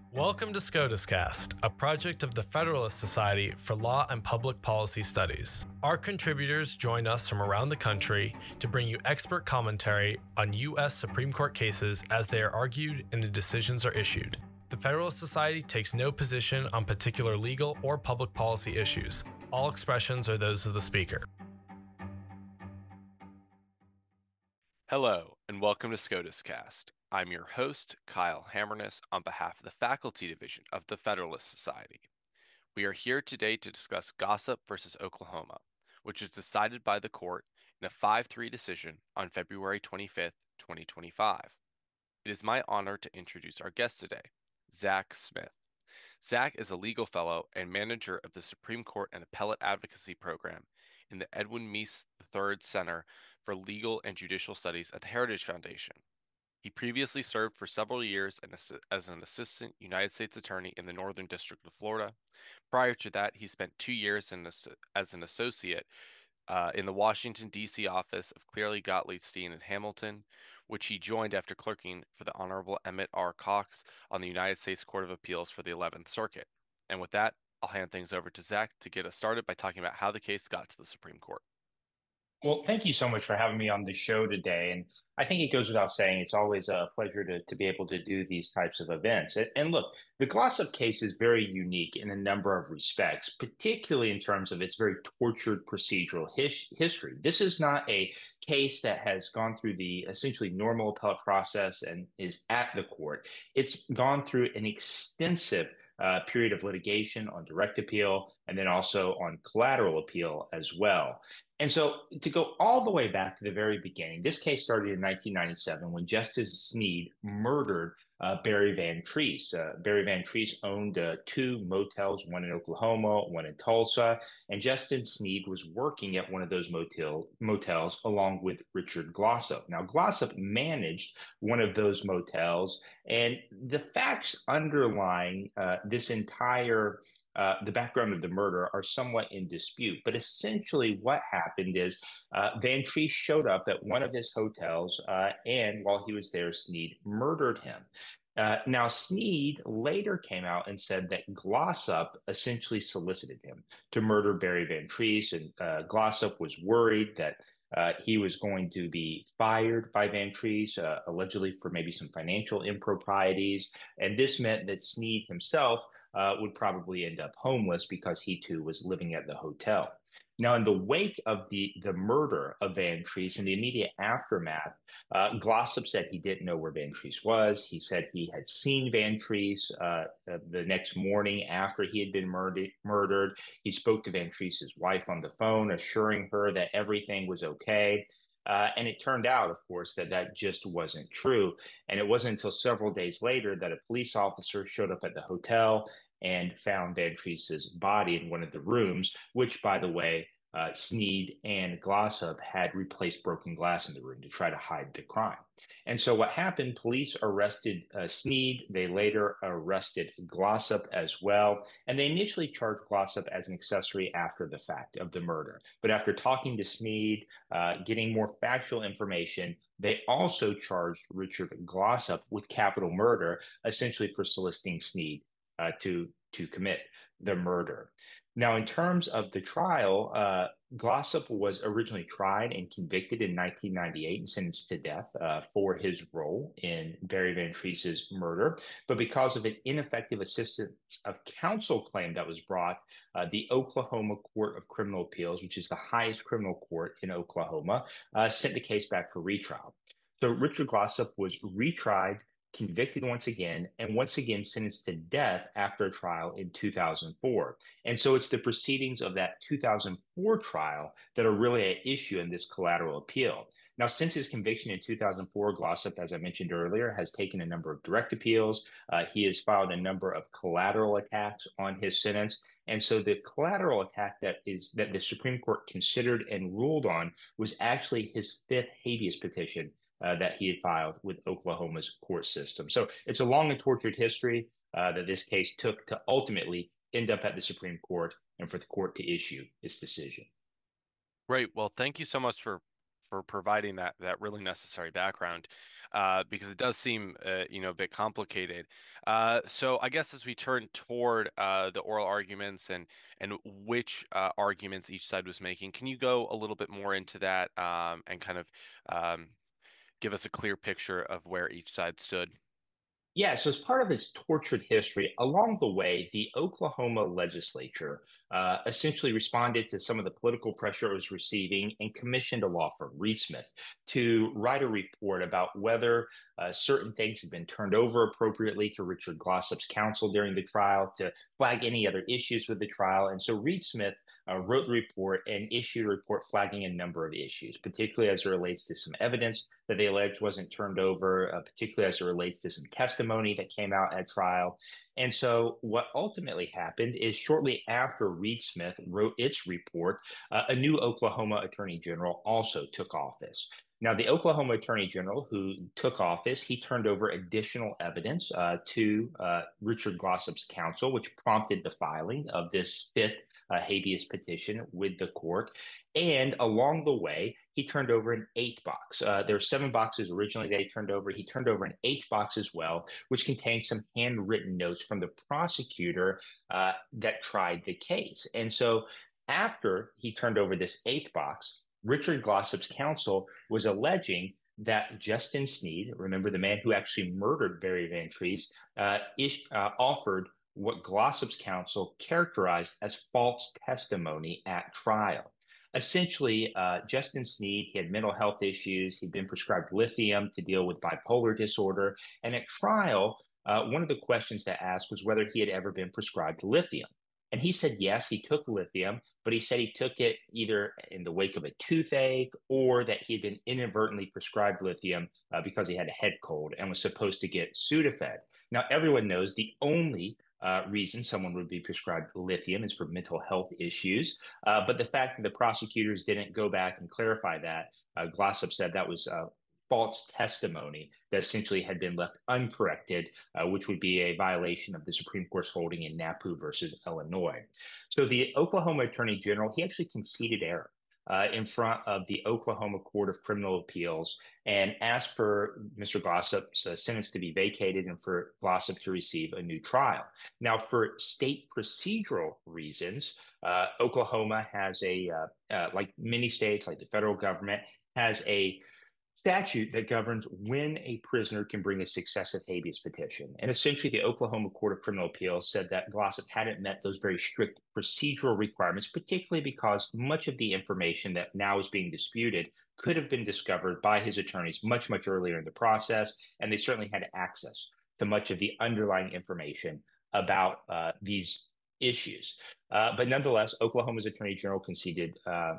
Welcome to SCOTUScast, a project of the Federalist Society for Law and Public Policy Studies. Our contributors join us from around the country to bring you expert commentary on U.S. Supreme Court cases as they are argued and the decisions are issued. The Federalist Society takes no position on particular legal or public policy issues. All expressions are those of the speaker. Hello, and welcome to SCOTUScast. I'm your host, Kyle Hammerness, on behalf of the Faculty Division of the Federalist Society. We are here today to discuss Glossop versus Oklahoma, which was decided by the court in a 5-3 decision on February 25, 2025. It is my honor to introduce our guest today, Zach Smith. Zach is a legal fellow and manager of the Supreme Court and Appellate Advocacy Program in the Edwin Meese III Center for Legal and Judicial Studies at the Heritage Foundation. He previously served for several years as an assistant United States attorney in the Northern District of Florida. Prior to that, he spent 2 years as an associate in the Washington, D.C. office of Cleary Gottlieb Steen and Hamilton, which he joined after clerking for the Honorable Emmett R. Cox on the United States Court of Appeals for the 11th Circuit. And with that, I'll hand things over to Zach to get us started by talking about how the case got to the Supreme Court. Well, thank you so much for having me on the show today. And I think it goes without saying, it's always a pleasure to be able to do these types of events. And look, the Glossop case is very unique in a number of respects, particularly in terms of its very tortured procedural history. This is not a case that has gone through the essentially normal appellate process and is at the court. It's gone through an extensive period of litigation on direct appeal and then also on collateral appeal as well. And so to go all the way back to the very beginning, this case started in 1997 when Justice Snead murdered Barry Van Treese. Barry Van Treese owned 2 motels, one in Oklahoma, one in Tulsa, and Justice Snead was working at one of those motels along with Richard Glossop. Now, Glossop managed one of those motels, and the facts underlying this entire the background of the murder are somewhat in dispute. But essentially what happened is Van Treese showed up at one of his hotels, and while he was there, Snead murdered him. Now, Snead later came out and said that Glossop essentially solicited him to murder Barry Van Treese, and Glossop was worried that he was going to be fired by Van Treese, allegedly for maybe some financial improprieties. And this meant that Snead himself would probably end up homeless because he too was living at the hotel. Now, in the wake of the murder of Van Treese, in the immediate aftermath, Glossop said he didn't know where Van Treese was. He said he had seen Van Treese the next morning after he had been murdered. He spoke to Van Treese's wife on the phone, assuring her that everything was okay. And it turned out, of course, that just wasn't true. And it wasn't until several days later that a police officer showed up at the hotel and found Van Treese's body in one of the rooms, which, by the way, Snead and Glossop had replaced broken glass in the room to try to hide the crime. And so what happened, police arrested Snead. They later arrested Glossop as well. And they initially charged Glossop as an accessory after the fact of the murder. But after talking to Snead, getting more factual information, they also charged Richard Glossop with capital murder, essentially for soliciting Snead to commit the murder. Now, in terms of the trial, Glossop was originally tried and convicted in 1998 and sentenced to death for his role in Barry Van Treese's murder. But because of an ineffective assistance of counsel claim that was brought, the Oklahoma Court of Criminal Appeals, which is the highest criminal court in Oklahoma, sent the case back for retrial. So Richard Glossop was retried, convicted once again, and once again sentenced to death after a trial in 2004. And so it's the proceedings of that 2004 trial that are really at issue in this collateral appeal. Now, since his conviction in 2004, Glossop, as I mentioned earlier, has taken a number of direct appeals. He has filed a number of collateral attacks on his sentence. And so the collateral attack that the Supreme Court considered and ruled on was actually his 5th habeas petition that he had filed with Oklahoma's court system. So it's a long and tortured history that this case took to ultimately end up at the Supreme Court and for the court to issue its decision. Great. Well, thank you so much for providing that really necessary background. because it does seem a bit complicated. So I guess as we turn toward the oral arguments and which arguments each side was making, can you go a little bit more into that and kind of um, give us a clear picture of where each side stood? Yeah, so as part of its tortured history, along the way, the Oklahoma legislature essentially responded to some of the political pressure it was receiving and commissioned a law firm, Reed Smith, to write a report about whether certain things had been turned over appropriately to Richard Glossop's counsel during the trial, to flag any other issues with the trial. And so Reed Smith wrote the report and issued a report flagging a number of issues, particularly as it relates to some evidence that they alleged wasn't turned over, particularly as it relates to some testimony that came out at trial. And so, what ultimately happened is shortly after Reed Smith wrote its report, a new Oklahoma Attorney General also took office. Now, the Oklahoma Attorney General who took office, he turned over additional evidence to Richard Glossop's counsel, which prompted the filing of this fifth habeas petition with the court. And along the way, he turned over an eighth box. There were seven boxes originally that he turned over. He turned over an eighth box as well, which contained some handwritten notes from the prosecutor that tried the case. And so after he turned over this eighth box, Richard Glossop's counsel was alleging that Justin Sneed, remember the man who actually murdered Barry Vantrease, offered what Glossop's counsel characterized as false testimony at trial. Essentially, Justin Sneed, he had mental health issues. He'd been prescribed lithium to deal with bipolar disorder. And at trial, one of the questions to ask was whether he had ever been prescribed lithium. And he said yes, he took lithium, but he said he took it either in the wake of a toothache or that he had been inadvertently prescribed lithium because he had a head cold and was supposed to get Sudafed. Now, everyone knows the only reason someone would be prescribed lithium is for mental health issues. But the fact that the prosecutors didn't go back and clarify that, Glossop said that was false testimony that essentially had been left uncorrected, which would be a violation of the Supreme Court's holding in NAPU versus Illinois. So the Oklahoma Attorney General, he actually conceded error in front of the Oklahoma Court of Criminal Appeals and asked for Mr. Glossop's sentence to be vacated and for Glossop to receive a new trial. Now, for state procedural reasons, Oklahoma has like many states, like the federal government, has a statute that governs when a prisoner can bring a successive habeas petition. And essentially, the Oklahoma Court of Criminal Appeals said that Glossop hadn't met those very strict procedural requirements, particularly because much of the information that now is being disputed could have been discovered by his attorneys much, much earlier in the process. And they certainly had access to much of the underlying information about these issues. But nonetheless, Oklahoma's Attorney General conceded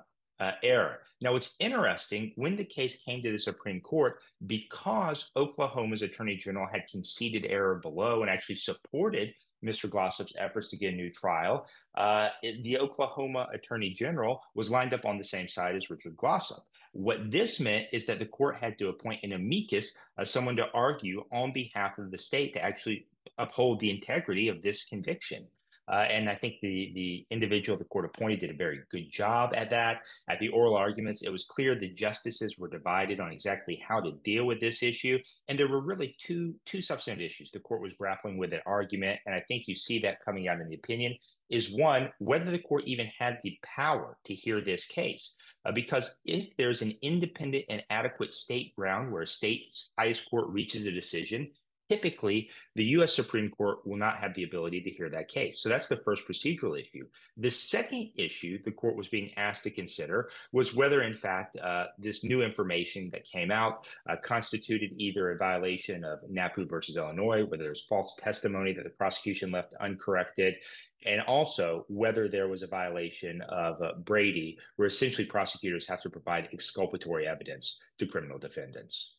error. Now, it's interesting when the case came to the Supreme Court, because Oklahoma's Attorney General had conceded error below and actually supported Mr. Glossop's efforts to get a new trial, the Oklahoma Attorney General was lined up on the same side as Richard Glossop. What this meant is that the court had to appoint an amicus, someone to argue on behalf of the state to actually uphold the integrity of this conviction. And I think the individual the court appointed did a very good job at that. At the oral arguments, it was clear the justices were divided on exactly how to deal with this issue. And there were really two substantive issues the court was grappling with at argument. And I think you see that coming out in the opinion is one, whether the court even had the power to hear this case. Because if there's an independent and adequate state ground where a state's highest court reaches a decision, typically the U.S. Supreme Court will not have the ability to hear that case. So that's the first procedural issue. The second issue the court was being asked to consider was whether, in fact, this new information that came out constituted either a violation of NAPU versus Illinois, whether there's false testimony that the prosecution left uncorrected, and also whether there was a violation of Brady, where essentially prosecutors have to provide exculpatory evidence to criminal defendants.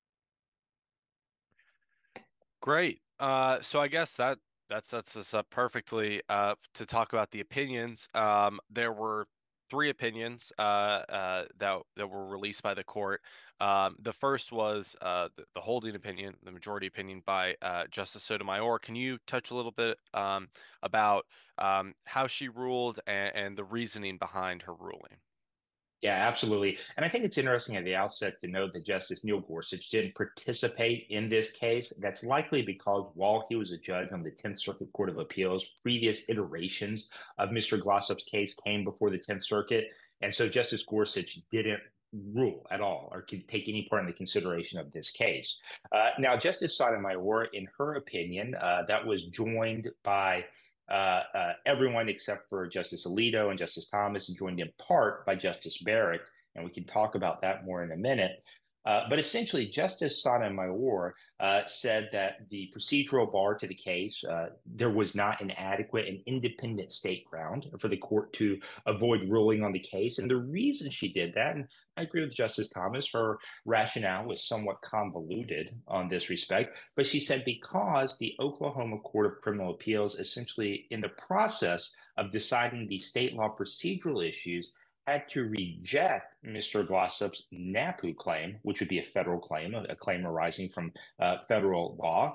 Great. So I guess that sets us up perfectly to talk about the opinions. There were three opinions that were released by the court. The first was the holding opinion, the majority opinion by Justice Sotomayor. Can you touch a little bit about how she ruled and the reasoning behind her ruling? Yeah, absolutely. And I think it's interesting at the outset to note that Justice Neil Gorsuch didn't participate in this case. That's likely because while he was a judge on the 10th Circuit Court of Appeals, previous iterations of Mr. Glossop's case came before the 10th Circuit. And so Justice Gorsuch didn't rule at all or could take any part in the consideration of this case. Now, Justice Sotomayor, in her opinion, that was joined by everyone except for Justice Alito and Justice Thomas, and joined in part by Justice Barrett. And we can talk about that more in a minute. But essentially, Justice Sotomayor said that the procedural bar to the case, there was not an adequate and independent state ground for the court to avoid ruling on the case. And the reason she did that, and I agree with Justice Thomas, her rationale was somewhat convoluted on this respect, but she said because the Oklahoma Court of Criminal Appeals, essentially in the process of deciding the state law procedural issues, had to reject Mr. Glossop's NAPU claim, which would be a federal claim, a claim arising from federal law,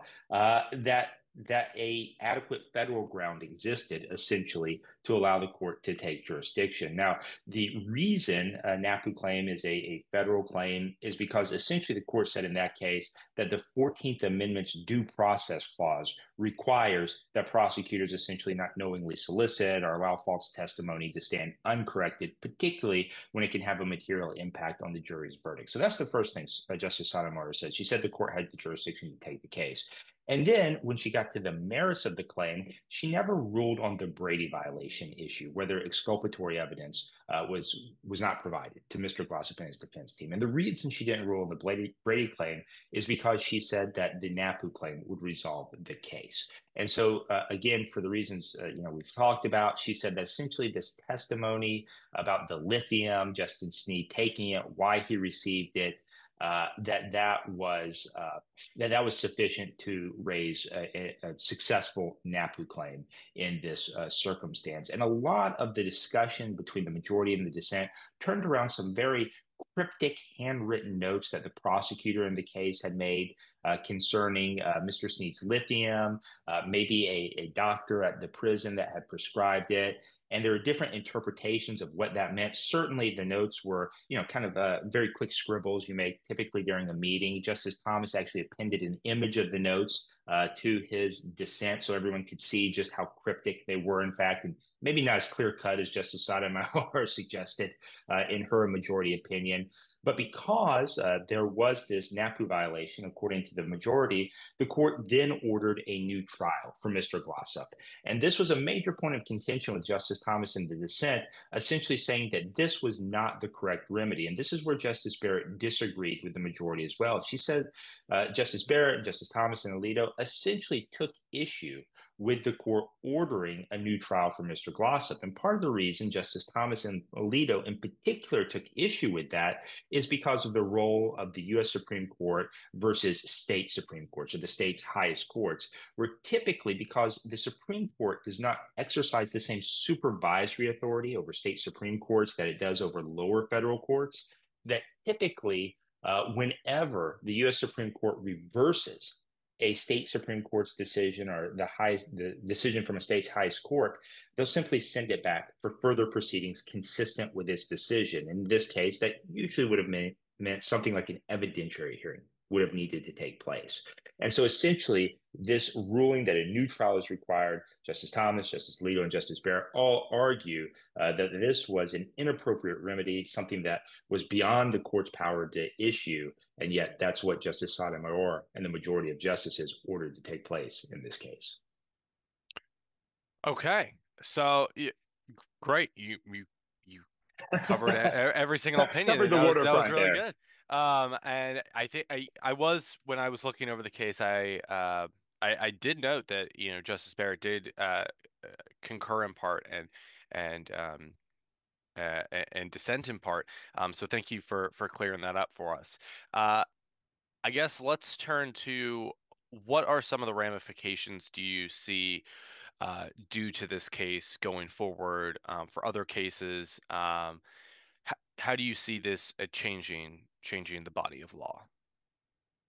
that a adequate federal ground existed essentially to allow the court to take jurisdiction. Now, the reason a NAPU claim is a federal claim is because essentially the court said in that case that the 14th Amendment's due process clause requires that prosecutors essentially not knowingly solicit or allow false testimony to stand uncorrected, particularly when it can have a material impact on the jury's verdict. So that's the first thing Justice Sotomayor said. She said the court had the jurisdiction to take the case. And then when she got to the merits of the claim, she never ruled on the Brady violation issue, whether exculpatory evidence was not provided to Mr. Glossop and his defense team. And the reason she didn't rule on the Brady claim is because she said that the NAPU claim would resolve the case. And so, again, for the reasons we've talked about, she said that essentially this testimony about the lithium, Justin Sneed taking it, why he received it, that was sufficient to raise a successful NAPU claim in this circumstance. And a lot of the discussion between the majority and the dissent turned around some very cryptic handwritten notes that the prosecutor in the case had made concerning Mr. Sneed's lithium, maybe a doctor at the prison that had prescribed it. And there are different interpretations of what that meant. Certainly, the notes were, kind of very quick scribbles you make typically during a meeting. Justice Thomas actually appended an image of the notes to his dissent so everyone could see just how cryptic they were, in fact, and maybe not as clear cut as Justice Sotomayor suggested in her majority opinion. But because there was this NAPU violation, according to the majority, the court then ordered a new trial for Mr. Glossop. And this was a major point of contention with Justice Thomas in the dissent, essentially saying that this was not the correct remedy. And this is where Justice Barrett disagreed with the majority as well. She said Justice Barrett, Justice Thomas, and Alito essentially took issue with the court ordering a new trial for Mr. Glossop. And part of the reason Justice Thomas and Alito in particular took issue with that is because of the role of the U.S. Supreme Court versus state Supreme Courts, or the state's highest courts, where typically, because the Supreme Court does not exercise the same supervisory authority over state Supreme Courts that it does over lower federal courts, that typically, whenever the U.S. Supreme Court reverses a state Supreme Court's decision or the decision from a state's highest court, they'll simply send it back for further proceedings consistent with this decision. In this case, that usually would have meant something like an evidentiary hearing would have needed to take place. And so essentially, this ruling that a new trial is required, Justice Thomas, Justice Alito, and Justice Barrett all argue that this was an inappropriate remedy, something that was beyond the court's power to issue. And yet that's what Justice Sotomayor and the majority of justices ordered to take place in this case. Okay. So great. You covered every single opinion. Covered the that was really there. good. And I think I was, when I was looking over the case, I did note that, Justice Barrett did concur in part and dissent in part. So thank you for clearing that up for us. I guess let's turn to what are some of the ramifications do you see due to this case going forward for other cases? How do you see this changing the body of law?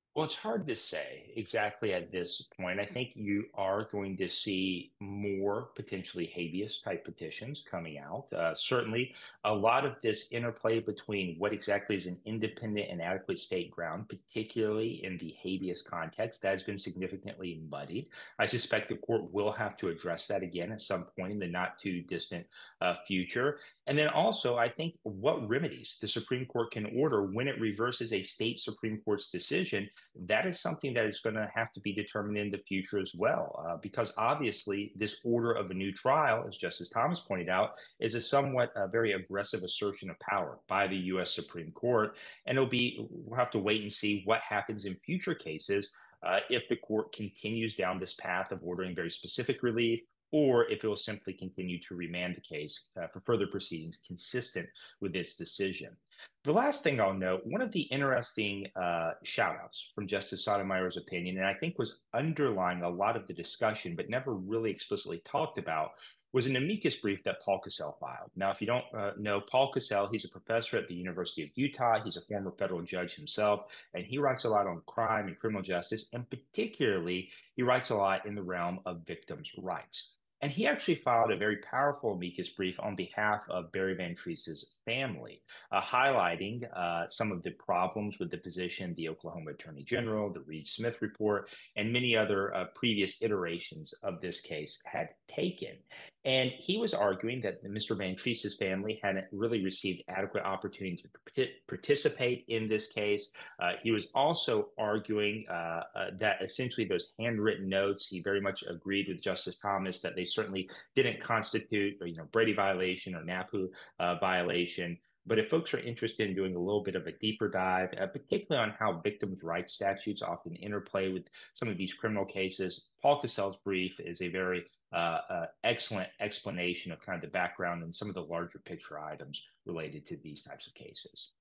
Well, it's hard to say exactly at this point. I think you are going to see more potentially habeas type petitions coming out. Certainly, a lot of this interplay between what exactly is an independent and adequate state ground, particularly in the habeas context, that has been significantly muddied. I suspect the court will have to address that again at some point in the not too distant future. And then also, I think what remedies the Supreme Court can order when it reverses a state Supreme Court's decision, that is something that is going to have to be determined in the future as well. Because obviously, this order of a new trial, as Justice Thomas pointed out, is a somewhat very aggressive assertion of power by the U.S. Supreme Court. And we'll have to wait and see what happens in future cases if the court continues down this path of ordering very specific relief, or if it will simply continue to remand the case for further proceedings consistent with its decision. The last thing I'll note, one of the interesting shout outs from Justice Sotomayor's opinion, and I think was underlying a lot of the discussion, but never really explicitly talked about, was an amicus brief that Paul Cassell filed. Now, if you don't know Paul Cassell, he's a professor at the University of Utah. He's a former federal judge himself, and he writes a lot on crime and criminal justice, and particularly, he writes a lot in the realm of victims' rights. And he actually filed a very powerful amicus brief on behalf of Barry Van Treese's family, highlighting some of the problems with the position the Oklahoma Attorney General, the Reed Smith report, and many other previous iterations of this case had taken. And he was arguing that Mr. Van Treese's family hadn't really received adequate opportunity to participate in this case. He was also arguing that essentially those handwritten notes, he very much agreed with Justice Thomas that they certainly didn't constitute, Brady violation or NAPU violation. But if folks are interested in doing a little bit of a deeper dive, particularly on how victims' rights statutes often interplay with some of these criminal cases, Paul Cassell's brief is a very excellent explanation of kind of the background and some of the larger picture items related to these types of cases.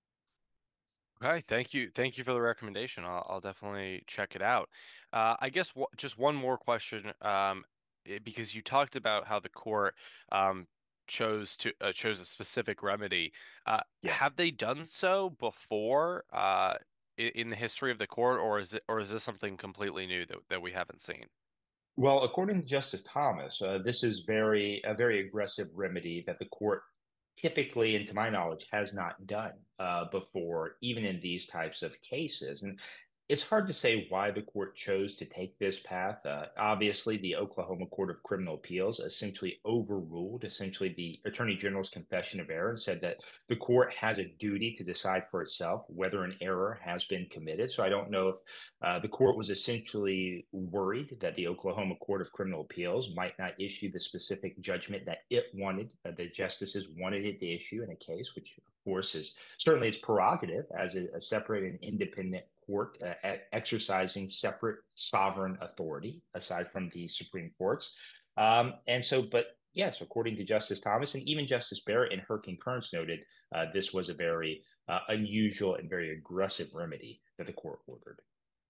Okay, thank you for the recommendation. I'll definitely check it out. I guess just one more question, because you talked about how the court chose a specific remedy. Yeah. Have they done so before in the history of the court, or is this something completely new that we haven't seen? Well, according to Justice Thomas, this is a very aggressive remedy that the court typically, and to my knowledge, has not done before, even in these types of cases. And it's hard to say why the court chose to take this path. Obviously, the Oklahoma Court of Criminal Appeals essentially overruled the Attorney General's confession of error and said that the court has a duty to decide for itself whether an error has been committed. So I don't know if the court was essentially worried that the Oklahoma Court of Criminal Appeals might not issue the specific judgment that it wanted, the justices wanted it to issue in a case, which of course is certainly its prerogative as a separate and independent court exercising separate sovereign authority aside from the Supreme Courts. But yes, according to Justice Thomas and even Justice Barrett in her concurrence noted, this was a very unusual and very aggressive remedy that the court ordered.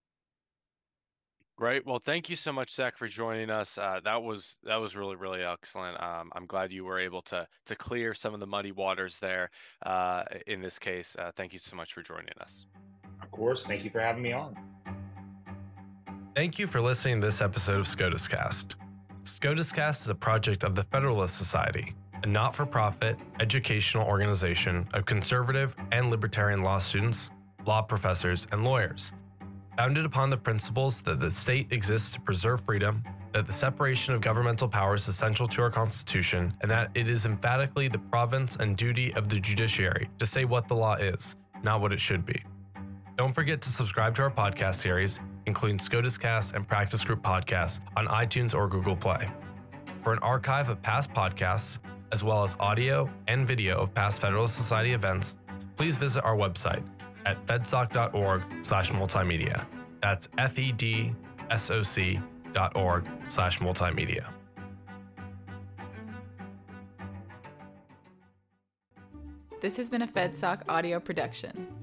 Great. Well, thank you so much, Zach, for joining us. That was really, really excellent. I'm glad you were able to clear some of the muddy waters there in this case. Thank you so much for joining us. Of course. Thank you for having me on. Thank you for listening to this episode of SCOTUS Cast. SCOTUS Cast is a project of the Federalist Society, a not-for-profit educational organization of conservative and libertarian law students, law professors, and lawyers. Founded upon the principles that the state exists to preserve freedom, that the separation of governmental powers is essential to our Constitution, and that it is emphatically the province and duty of the judiciary to say what the law is, not what it should be. Don't forget to subscribe to our podcast series, including SCOTUS Cast and Practice Group Podcasts on iTunes or Google Play. For an archive of past podcasts, as well as audio and video of past Federalist Society events, please visit our website at fedsoc.org/multimedia. That's fedsoc.org/multimedia. This has been a FedSoc audio production.